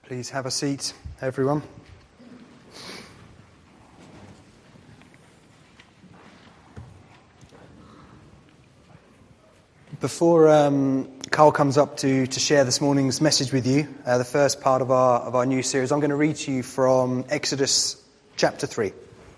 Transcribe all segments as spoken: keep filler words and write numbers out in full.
Please have a seat, everyone. Before um, Carl comes up to, to share this morning's message with you, uh, the first part of our of our new series, I'm going to read to you from Exodus chapter three.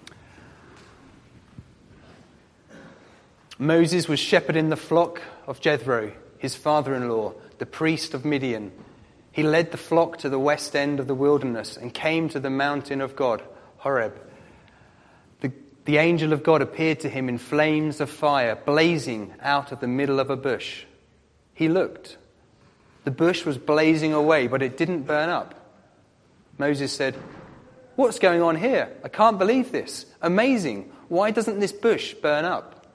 Moses was shepherding the flock of Jethro, his father-in-law, the priest of Midian. He led the flock to the west end of the wilderness and came to the mountain of God, Horeb. The, the angel of God appeared to him in flames of fire, blazing out of the middle of a bush. He looked. The bush was blazing away, but it didn't burn up. Moses said, "What's going on here? I can't believe this. Amazing. Why doesn't this bush burn up?"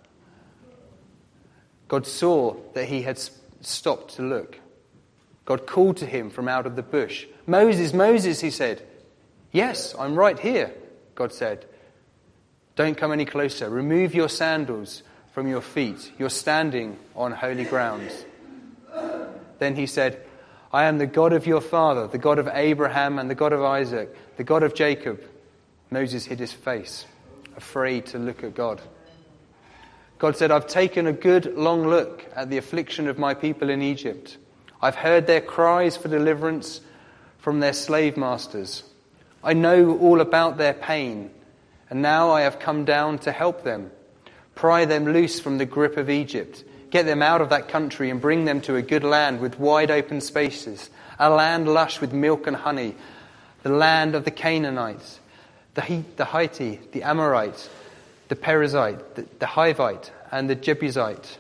God saw that he had stopped to look. God called to him from out of the bush. "Moses, Moses," he said. "Yes, I'm right here," God said. "Don't come any closer. Remove your sandals from your feet. You're standing on holy ground." Then he said, "I am the God of your father, the God of Abraham and the God of Isaac, the God of Jacob." Moses hid his face, afraid to look at God. God said, "I've taken a good long look at the affliction of my people in Egypt. I've heard their cries for deliverance from their slave masters. I know all about their pain, and now I have come down to help them. Pry them loose from the grip of Egypt. Get them out of that country and bring them to a good land with wide open spaces, a land lush with milk and honey, the land of the Canaanites, the Hittite, the Amorite, the Perizzite, the, the Hivite, and the Jebusite."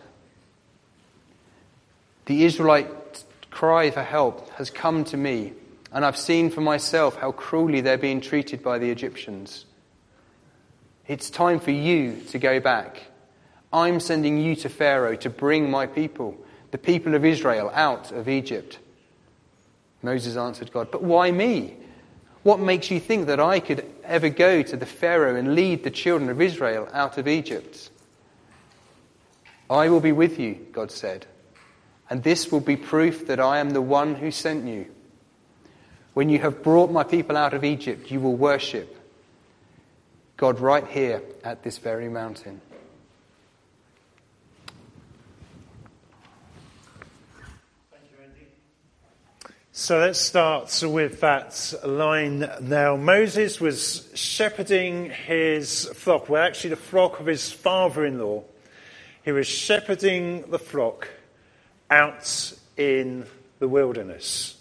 The Israelite cry for help has come to me, and I've seen for myself how cruelly they're being treated by the Egyptians. It's time for you to go back. I'm sending you to Pharaoh to bring my people, the people of Israel, out of Egypt. Moses answered God, "But why me? What makes you think that I could ever go to the Pharaoh and lead the children of Israel out of Egypt?" "I will be with you," God said, "and this will be proof that I am the one who sent you. When you have brought my people out of Egypt, you will worship God right here at this very mountain." Thank you, Andy. So let's start with that line now. Moses was shepherding his flock, well, actually the flock of his father-in-law. He was shepherding the flock out in the wilderness.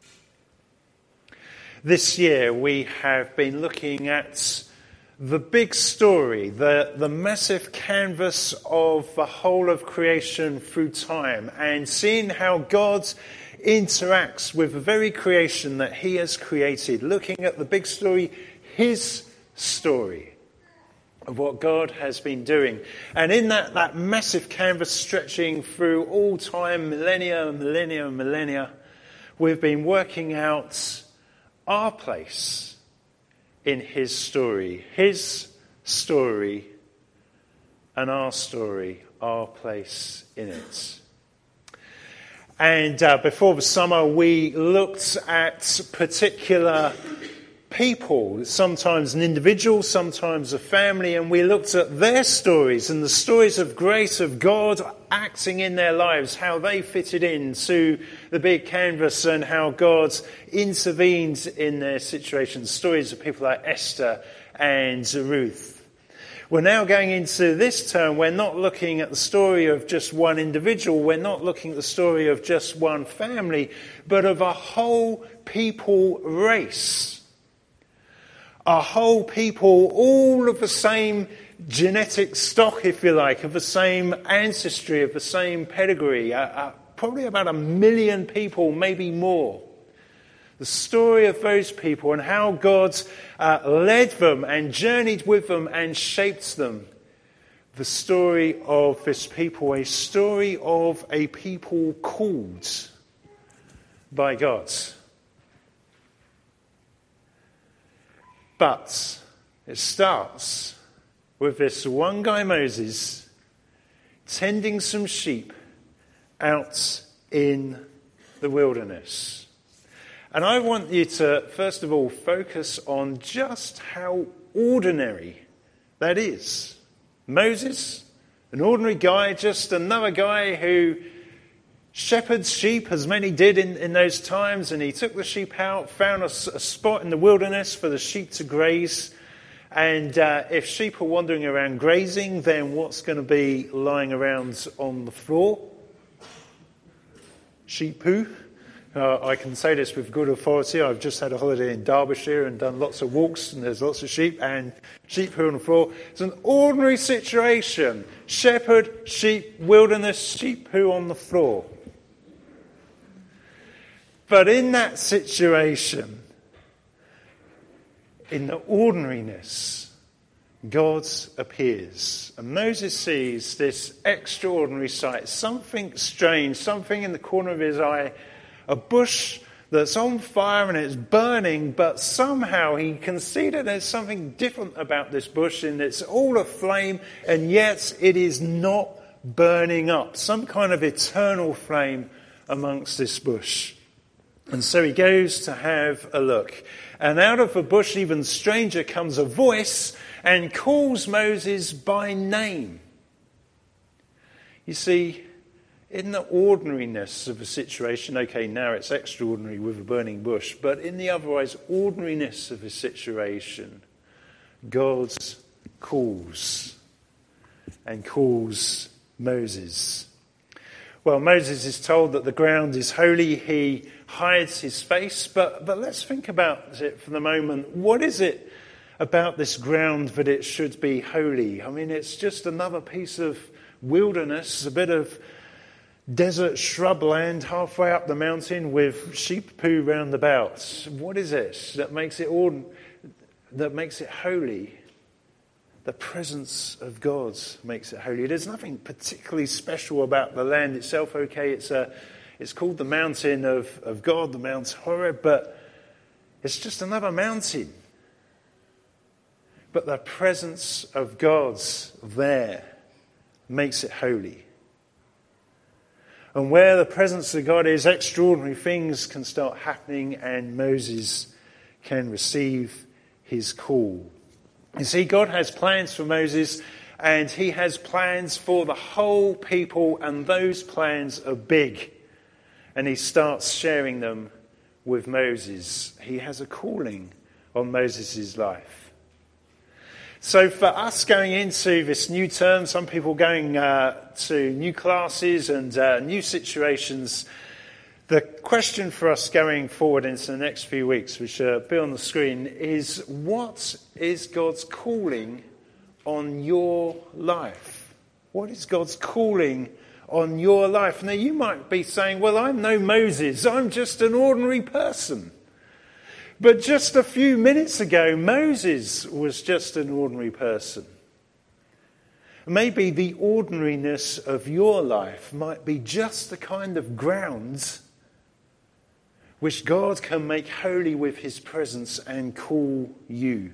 This year we have been looking at the big story, the, the massive canvas of the whole of creation through time, and seeing how God interacts with the very creation that he has created, looking at the big story, his story of what God has been doing. And in that, that massive canvas stretching through all time, millennia, millennia, millennia, we've been working out our place in his story. His story and our story, our place in it. And uh, before the summer, we looked at particular people, sometimes an individual, sometimes a family, and we looked at their stories and the stories of grace of God acting in their lives, how they fitted into the big canvas and how God intervened in their situations. Stories of people like Esther and Ruth. We're now going into this term. We're not looking at the story of just one individual. We're not looking at the story of just one family, but of a whole people race. A whole people, all of the same genetic stock, if you like, of the same ancestry, of the same pedigree. Uh, uh, probably about a million people, maybe more. The story of those people and how God uh, led them and journeyed with them and shaped them. The story of this people, a story of a people called by God. But it starts with this one guy, Moses, tending some sheep out in the wilderness. And I want you to, first of all, focus on just how ordinary that is. Moses, an ordinary guy, just another guy who shepherds sheep, as many did in, in those times, and he took the sheep out, found a, a spot in the wilderness for the sheep to graze. And uh, if sheep are wandering around grazing, then what's going to be lying around on the floor? Sheep poo. Uh, I can say this with good authority. I've just had a holiday in Derbyshire and done lots of walks, and there's lots of sheep, and sheep poo on the floor. It's an ordinary situation. Shepherd, sheep, wilderness, sheep poo on the floor. But in that situation, in the ordinariness, God appears. And Moses sees this extraordinary sight, something strange, something in the corner of his eye, a bush that's on fire and it's burning, but somehow he can see that there's something different about this bush, and it's all aflame, and yet it is not burning up. Some kind of eternal flame amongst this bush. And so he goes to have a look. And out of the bush, even stranger, comes a voice and calls Moses by name. You see, in the ordinariness of a situation, okay, now it's extraordinary with a burning bush, but in the otherwise ordinariness of a situation, God calls and calls Moses. Well, Moses is told that the ground is holy. He hides his face, but, but let's think about it for the moment. What is it about this ground that it should be holy? I mean, it's just another piece of wilderness, a bit of desert shrubland halfway up the mountain with sheep poo round about. What is it that makes it ord- that makes it holy? The presence of God makes it holy. There's nothing particularly special about the land itself. Okay, it's a, it's called the mountain of, of God, the Mount Horeb, but it's just another mountain. But the presence of God's there makes it holy. And where the presence of God is, extraordinary things can start happening, and Moses can receive his call. You see, God has plans for Moses, and he has plans for the whole people, and those plans are big. And he starts sharing them with Moses. He has a calling on Moses' life. So for us going into this new term, some people going uh, to new classes and uh, new situations, the question for us going forward into the next few weeks, which will be on the screen, is what is God's calling on your life? What is God's calling on your life? Now you might be saying, well, I'm no Moses, I'm just an ordinary person. But just a few minutes ago, Moses was just an ordinary person. Maybe the ordinariness of your life might be just the kind of ground which God can make holy with his presence and call you.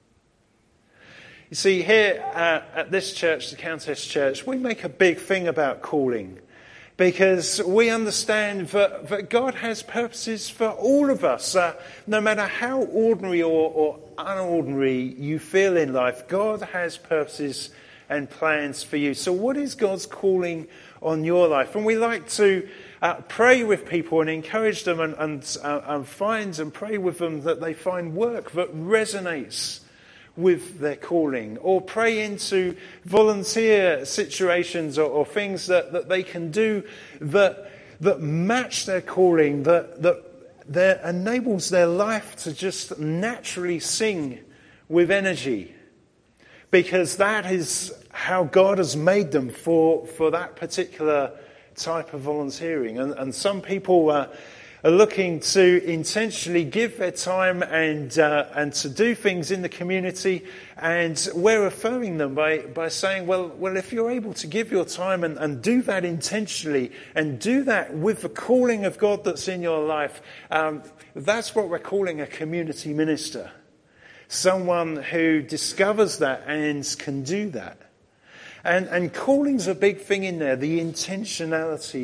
You see, here uh, at this church, the Countess Church, we make a big thing about calling, because we understand that, that God has purposes for all of us. Uh, no matter how ordinary or, or unordinary you feel in life, God has purposes and plans for you. So what is God's calling on your life? And we like to uh, pray with people and encourage them and, and, uh, and find and pray with them that they find work that resonates with their calling, or pray into volunteer situations or, or things that, that they can do that that match their calling, that that that enables their life to just naturally sing with energy, because that is how God has made them for, for that particular type of volunteering. And, and some people uh, are looking to intentionally give their time and uh, and to do things in the community, and we're affirming them by, by saying, well, well, if you're able to give your time and, and do that intentionally and do that with the calling of God that's in your life, um, that's what we're calling a community minister. Someone who discovers that and can do that. And, and calling's a big thing in there, the intentionality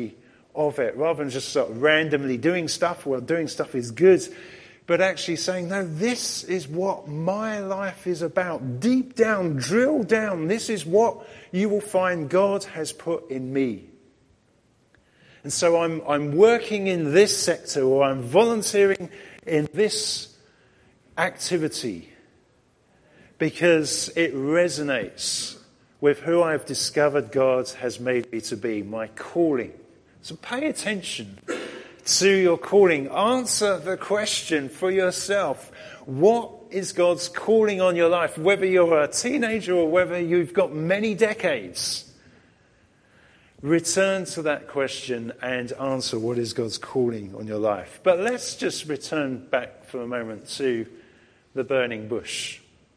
of it, rather than just sort of randomly doing stuff. Well, doing stuff is good, but actually saying, no, this is what my life is about. Deep down, drill down, this is what you will find God has put in me. And so I'm, I'm working in this sector, or I'm volunteering in this activity because it resonates with who I've discovered God has made me to be, my calling. So pay attention to your calling. Answer the question for yourself. What is God's calling on your life? Whether you're a teenager or whether you've got many decades, return to that question and answer what is God's calling on your life. But let's just return back for a moment to the burning bush.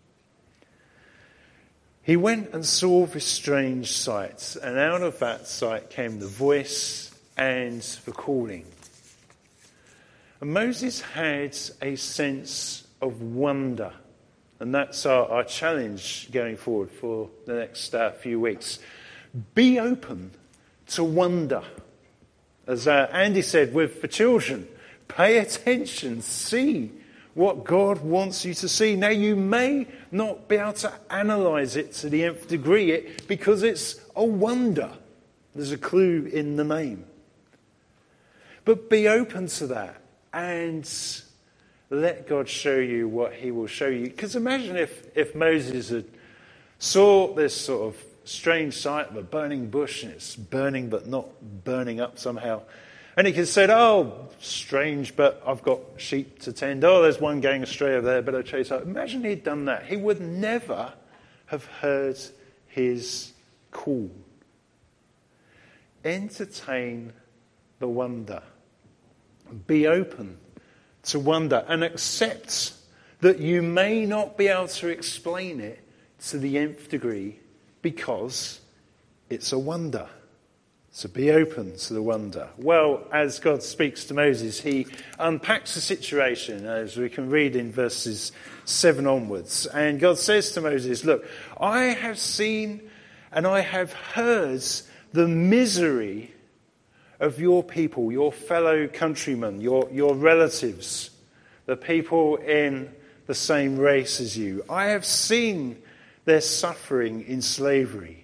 He went and saw this strange sight, and out of that sight came the voice and the calling. And Moses had a sense of wonder, and that's our, our challenge going forward for the next uh, few weeks. Be open to wonder. As uh, Andy said with the children, pay attention, see what God wants you to see. Now, you may not be able to analyse it to the nth degree it, because it's a wonder. There's a clue in the name. But be open to that and let God show you what he will show you. Because imagine if, if Moses had saw this sort of strange sight of a burning bush, and it's burning but not burning up somehow. And he could have said, oh, strange, but I've got sheep to tend. Oh, there's one going astray over there, but I'll chase up. Imagine he'd done that. He would never have heard his call. Entertain the wonder. Be open to wonder and accept that you may not be able to explain it to the nth degree because it's a wonder. So be open to the wonder. Well, as God speaks to Moses, he unpacks the situation, as we can read in verses seven onwards. And God says to Moses, look, I have seen and I have heard the misery of your people, your fellow countrymen, your, your relatives, the people in the same race as you. I have seen their suffering in slavery.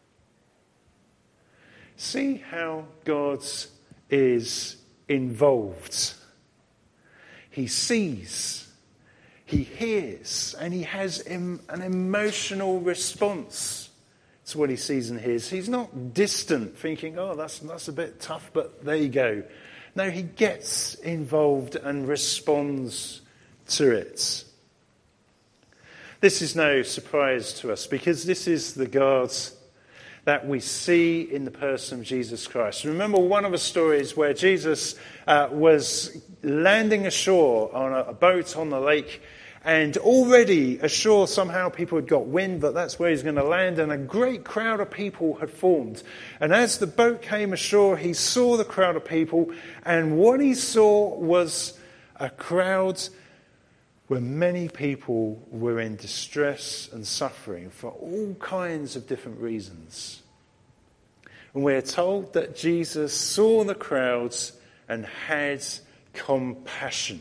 See how God is involved. He sees, he hears, and he has an emotional response to what he sees and hears. He's not distant, thinking, oh, that's, that's a bit tough, but there you go. No, he gets involved and responds to it. This is no surprise to us, because this is the God that we see in the person of Jesus Christ. Remember one of the stories where Jesus uh, was landing ashore on a, a boat on the lake, and already ashore somehow people had got wind that that's where he's going to land, and a great crowd of people had formed. And as the boat came ashore, he saw the crowd of people, and what he saw was a crowd where many people were in distress and suffering for all kinds of different reasons. And we're told that Jesus saw the crowds and had compassion.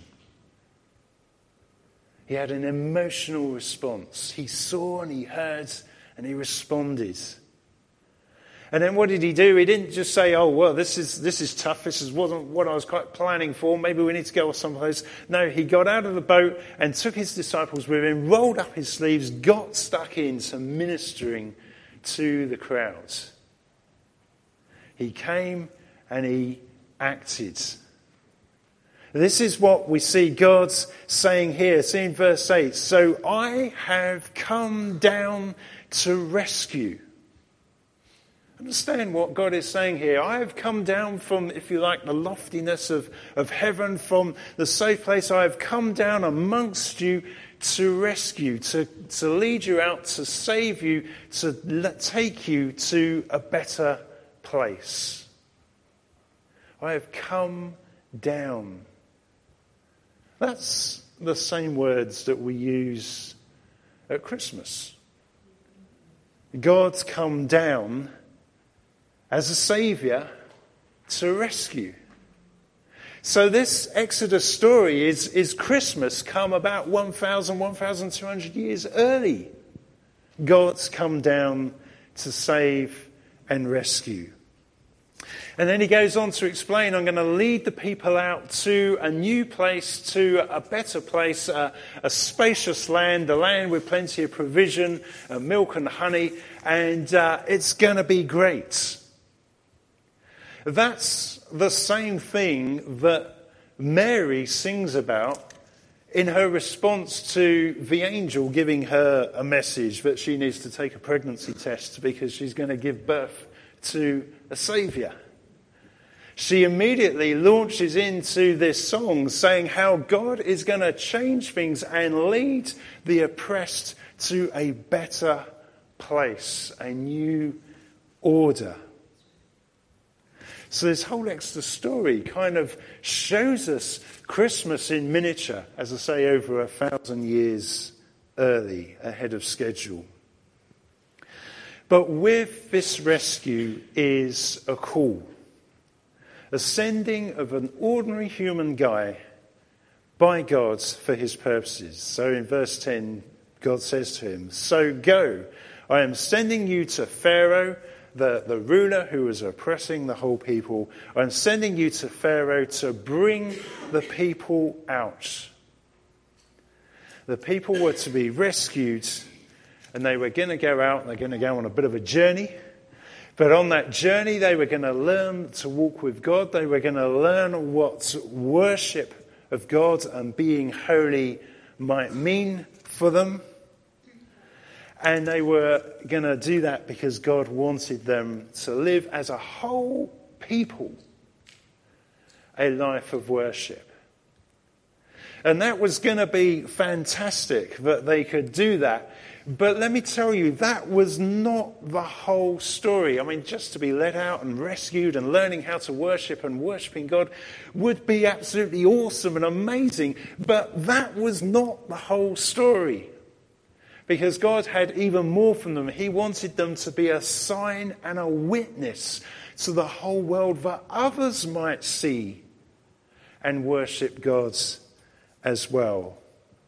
He had an emotional response. He saw and he heard and he responded. And then what did he do? He didn't just say, oh, well, this is this is tough. This is, wasn't what I was quite planning for. Maybe we need to go someplace. No, he got out of the boat and took his disciples with him, rolled up his sleeves, got stuck into ministering to the crowds. He came and he acted. This is what we see God's saying here. See in verse eight. So I have come down to rescue. Understand what God is saying here. I have come down from, if you like, the loftiness of, of heaven, from the safe place. I have come down amongst you to rescue, to, to lead you out, to save you, to let, take you to a better place. I have come down. That's the same words that we use at Christmas. God's come down as a saviour to rescue. So this Exodus story is, is Christmas come about one thousand, one thousand two hundred years early. God's come down to save and rescue. And then he goes on to explain, I'm going to lead the people out to a new place, to a better place, a, a spacious land, a land with plenty of provision, uh, milk and honey, and uh, it's going to be great. That's the same thing that Mary sings about in her response to the angel giving her a message that she needs to take a pregnancy test because she's going to give birth to a saviour. She immediately launches into this song saying how God is going to change things and lead the oppressed to a better place, a new order. So this whole Exodus story kind of shows us Christmas in miniature, as I say, over a thousand years early, ahead of schedule. But with this rescue is a call. A sending of an ordinary human guy by God for his purposes. So in verse ten, God says to him, "So go, I am sending you to Pharaoh, the, the ruler who is oppressing the whole people. I am sending you to Pharaoh to bring the people out." The people were to be rescued, and they were going to go out, and they're going to go on a bit of a journey. But on that journey, they were going to learn to walk with God. They were going to learn what worship of God and being holy might mean for them. And they were going to do that because God wanted them to live as a whole people a life of worship. And that was going to be fantastic that they could do that. But let me tell you, that was not the whole story. I mean, just to be let out and rescued and learning how to worship and worshipping God would be absolutely awesome and amazing. But that was not the whole story. Because God had even more from them. He wanted them to be a sign and a witness to the whole world that others might see and worship God as well.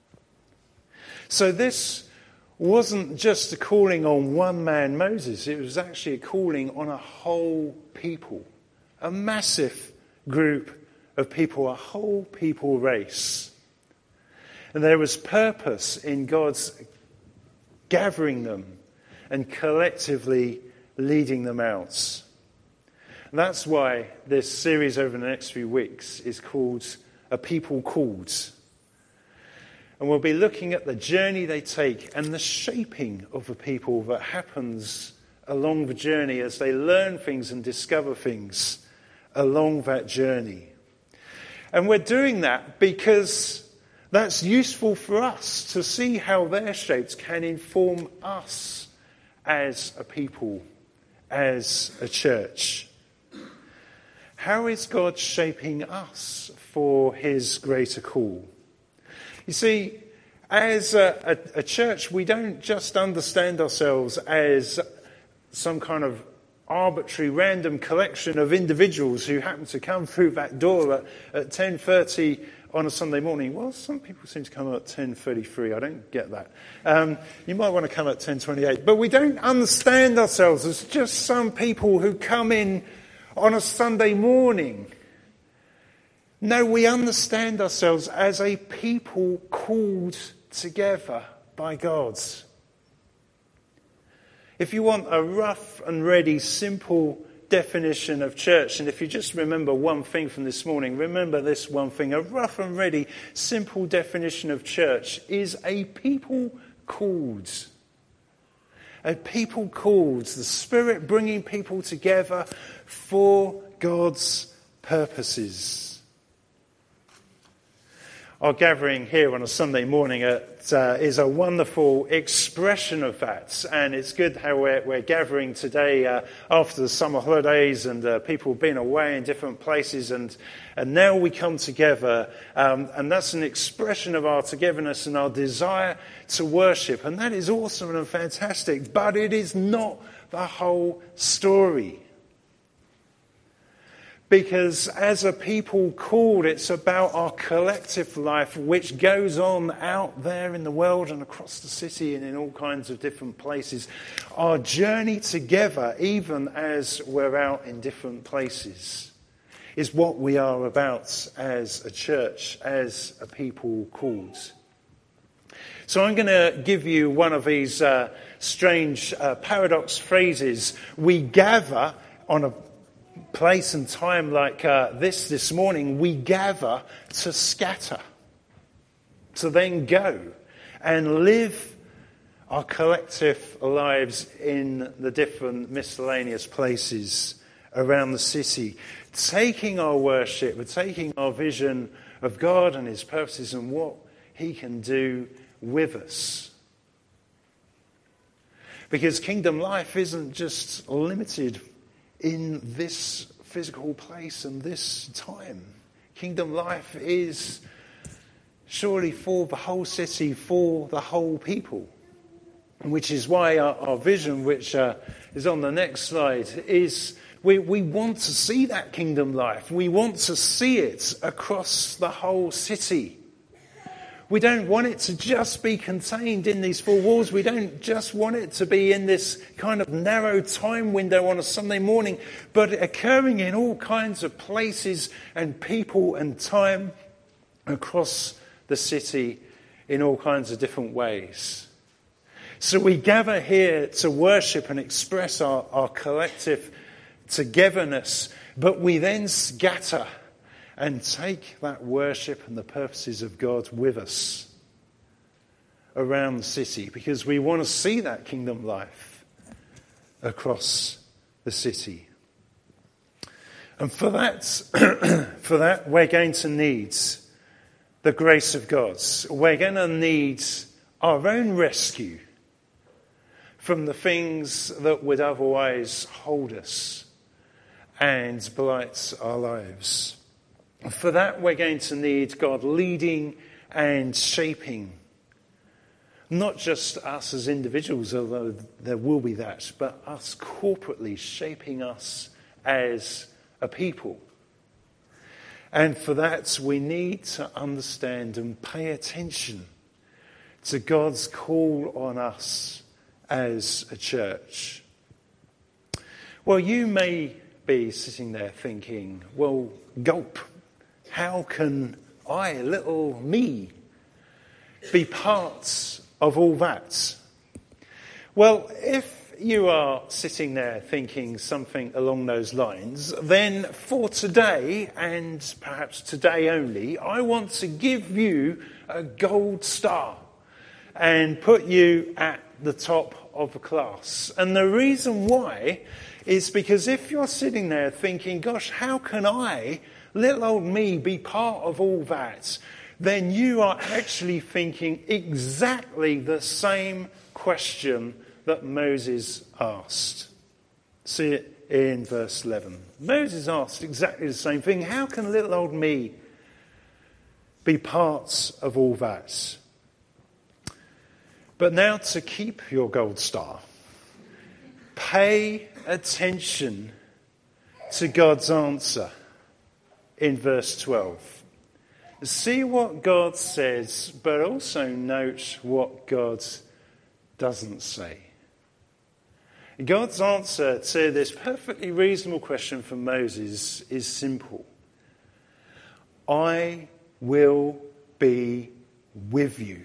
So this wasn't just a calling on one man, Moses. It was actually a calling on a whole people, a massive group of people, a whole people race. And there was purpose in God's gathering them and collectively leading them out. And that's why this series over the next few weeks is called A People Called. And we'll be looking at the journey they take and the shaping of the people that happens along the journey as they learn things and discover things along that journey. And we're doing that because that's useful for us to see how their shapes can inform us as a people, as a church. How is God shaping us for his greater call? You see, as a, a, a church, we don't just understand ourselves as some kind of arbitrary, random collection of individuals who happen to come through that door at, at ten thirty on a Sunday morning. Well, some people seem to come at ten thirty-three. I don't get that. Um, you might want to come at ten twenty-eight. But we don't understand ourselves as just some people who come in on a Sunday morning. No, we understand ourselves as a people called together by God. If you want a rough and ready, simple definition of church, and if you just remember one thing from this morning, remember this one thing. A rough and ready, simple definition of church is a people called. A people called. The Spirit bringing people together for God's purposes. Our gathering here on a Sunday morning at, uh, is a wonderful expression of that. And it's good how we're, we're gathering today uh, after the summer holidays and uh, people being away in different places. And, and now we come together. Um, and that's an expression of our togetherness and our desire to worship. And that is awesome and fantastic. But it is not the whole story. Because as a people called, it's about our collective life, which goes on out there in the world and across the city and in all kinds of different places. Our journey together, even as we're out in different places, is what we are about as a church, as a people called. So I'm going to give you one of these uh, strange uh, paradox phrases. We gather on a place and time like uh, this this morning. We gather to scatter, to then go and live our collective lives in the different miscellaneous places around the city, taking our worship, taking our vision of God and his purposes and what he can do with us. Because kingdom life isn't just limited in this physical place and this time. Kingdom life is surely for the whole city, for the whole people. Which is why our, our vision, which uh, is on the next slide, is we, we want to see that kingdom life. We want to see it across the whole city. We don't want it to just be contained in these four walls. We don't just want it to be in this kind of narrow time window on a Sunday morning, but occurring in all kinds of places and people and time across the city in all kinds of different ways. So we gather here to worship and express our, our collective togetherness, but we then scatter and take that worship and the purposes of God with us around the city, because we want to see that kingdom life across the city. And for that, for that, we're going to need the grace of God. We're going to need our own rescue from the things that would otherwise hold us and blight our lives. For that, we're going to need God leading and shaping, not just us as individuals, although there will be that, but us corporately, shaping us as a people. And for that, we need to understand and pay attention to God's call on us as a church. Well, you may be sitting there thinking, well, gulp. How can I, little me, be part of all that? Well, if you are sitting there thinking something along those lines, then for today, and perhaps today only, I want to give you a gold star and put you at the top of the class. And the reason why is because if you're sitting there thinking, gosh, how can I, little old me, be part of all that, then you are actually thinking exactly the same question that Moses asked. See it in verse eleven. Moses asked exactly the same thing. How can little old me be part of all that? But now, to keep your gold star, pay attention to God's answer in verse twelve. See what God says, but also note what God doesn't say. God's answer to this perfectly reasonable question from Moses is simple. I will be with you.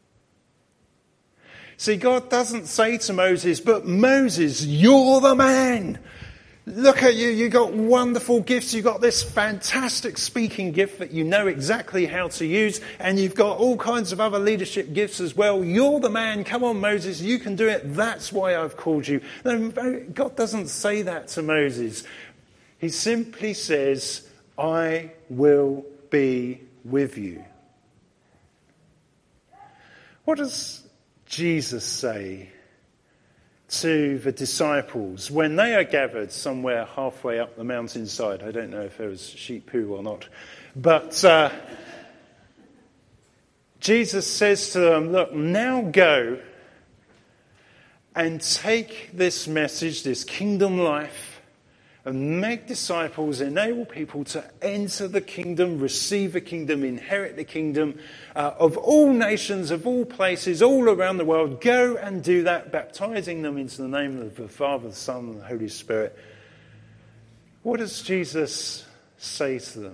See, God doesn't say to Moses, but Moses, you're the man. Look at you, you got wonderful gifts, you got this fantastic speaking gift that you know exactly how to use, and you've got all kinds of other leadership gifts as well. You're the man, come on Moses, you can do it, that's why I've called you. No, God doesn't say that to Moses. He simply says, I will be with you. What does Jesus say to the disciples when they are gathered somewhere halfway up the mountainside? I don't know if there was sheep poo or not. But uh, Jesus says to them, look, now go and take this message, this kingdom life, and make disciples, enable people to enter the kingdom, receive the kingdom, inherit the kingdom uh, of all nations, of all places, all around the world. Go and do that, baptizing them into the name of the Father, the Son, and the Holy Spirit. What does Jesus say to them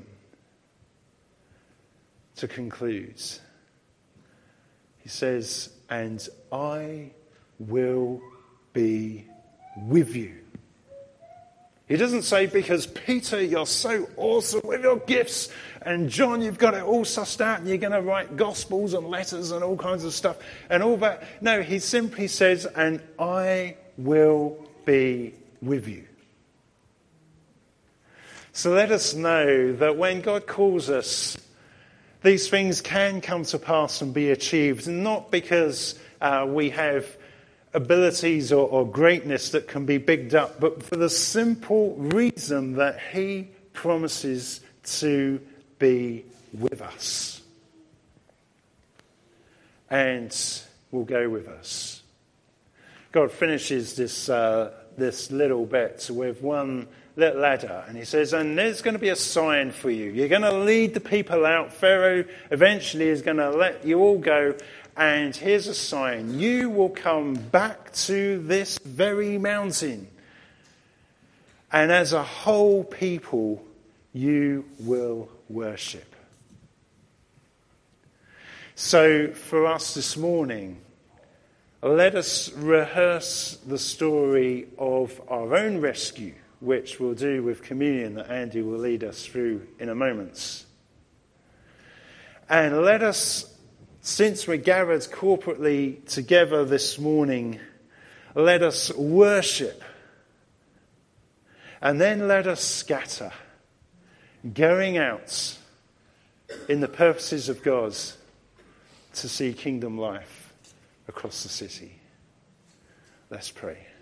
to conclude? He says, and I will be with you. He doesn't say, because Peter, you're so awesome with your gifts, and John, you've got it all sussed out, and you're going to write gospels and letters and all kinds of stuff, and all that. No, he simply says, and I will be with you. So let us know that when God calls us, these things can come to pass and be achieved, not because uh, we have abilities or, or greatness that can be bigged up, but for the simple reason that he promises to be with us and will go with us. God finishes this uh, this little bit with one little ladder, and he says, and there's going to be a sign for you. You're going to lead the people out. Pharaoh eventually is going to let you all go. And here's a sign. You will come back to this very mountain. And as a whole people, you will worship. So for us this morning, let us rehearse the story of our own rescue, which we'll do with communion that Andy will lead us through in a moment. And let us, since we're gathered corporately together this morning, let us worship. And then let us scatter, going out in the purposes of God to see kingdom life across the city. Let's pray.